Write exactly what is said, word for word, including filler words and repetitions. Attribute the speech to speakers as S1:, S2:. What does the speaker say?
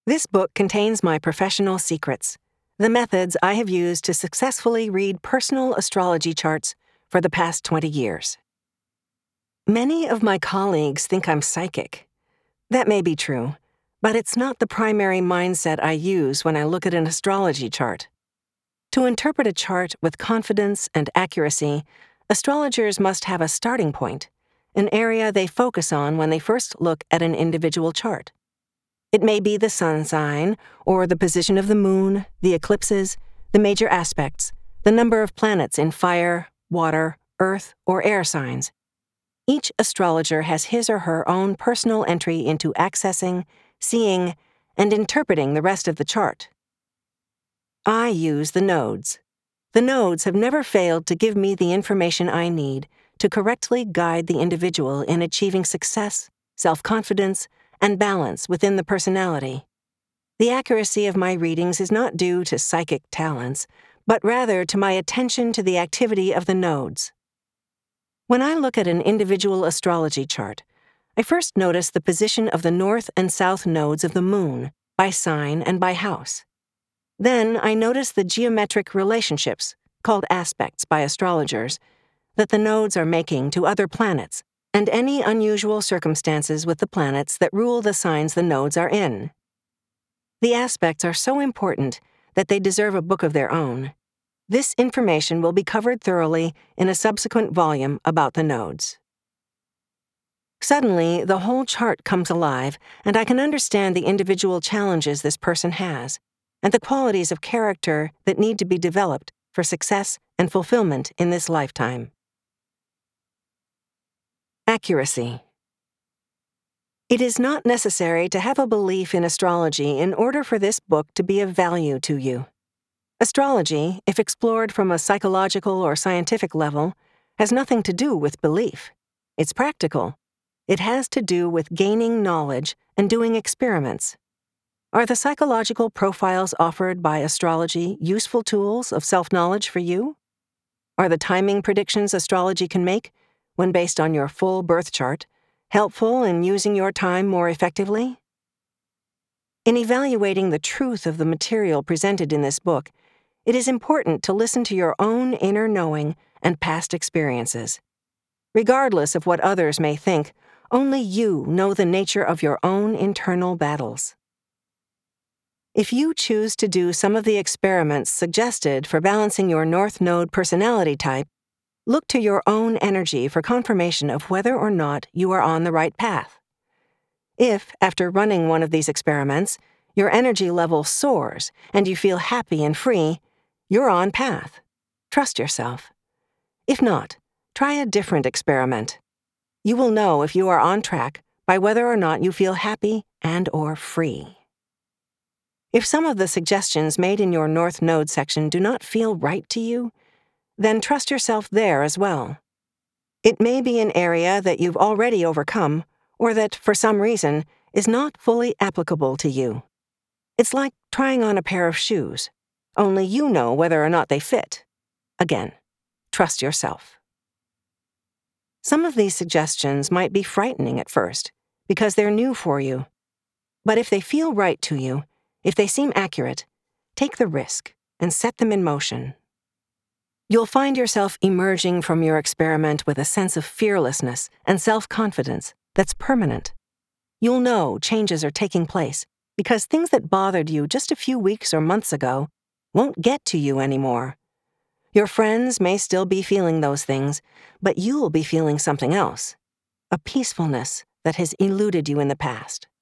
S1: This book contains my professional secrets, the methods I have used to successfully read personal astrology charts for the past twenty years. Many of my colleagues think I'm psychic. That may be true, but it's not the primary mindset I use when I look at an astrology chart. To interpret a chart with confidence and accuracy, astrologers must have a starting point, an area they focus on when they first look at an individual chart. It may be the sun sign, or the position of the moon, the eclipses, the major aspects, the number of planets in fire, water, earth, or air signs. Each astrologer has his or her own personal entry into accessing, seeing, and interpreting the rest of the chart. I use the nodes. The nodes have never failed to give me the information I need to correctly guide the individual in achieving success, self-confidence, and balance within the personality. The accuracy of my readings is not due to psychic talents, but rather to my attention to the activity of the nodes. When I look at an individual astrology chart, I first notice the position of the north and south nodes of the moon, by sign and by house. Then I notice the geometric relationships, called aspects by astrologers, that the nodes are making to other planets, and any unusual circumstances with the planets that rule the signs the nodes are in. The aspects are so important that they deserve a book of their own. This information will be covered thoroughly in a subsequent volume about the nodes. Suddenly, the whole chart comes alive, and I can understand the individual challenges this person has, and the qualities of character that need to be developed for success and fulfillment in this lifetime. Accuracy. It is not necessary to have a belief in astrology in order for this book to be of value to you. Astrology, if explored from a psychological or scientific level, has nothing to do with belief. It's practical. It has to do with gaining knowledge and doing experiments. Are the psychological profiles offered by astrology useful tools of self-knowledge for you? Are the timing predictions astrology can make, when based on your full birth chart, helpful in using your time more effectively? In evaluating the truth of the material presented in this book, it is important to listen to your own inner knowing and past experiences. Regardless of what others may think, only you know the nature of your own internal battles. If you choose to do some of the experiments suggested for balancing your North Node personality type, look to your own energy for confirmation of whether or not you are on the right path. If, after running one of these experiments, your energy level soars and you feel happy and free, you're on path. Trust yourself. If not, try a different experiment. You will know if you are on track by whether or not you feel happy and or free. If some of the suggestions made in your North Node section do not feel right to you, then trust yourself there as well. It may be an area that you've already overcome, or that, for some reason, is not fully applicable to you. It's like trying on a pair of shoes. Only you know whether or not they fit. Again, trust yourself. Some of these suggestions might be frightening at first, because they're new for you. But if they feel right to you, if they seem accurate, take the risk and set them in motion. You'll find yourself emerging from your experiment with a sense of fearlessness and self-confidence that's permanent. You'll know changes are taking place because things that bothered you just a few weeks or months ago won't get to you anymore. Your friends may still be feeling those things, but you'll be feeling something else, a peacefulness that has eluded you in the past.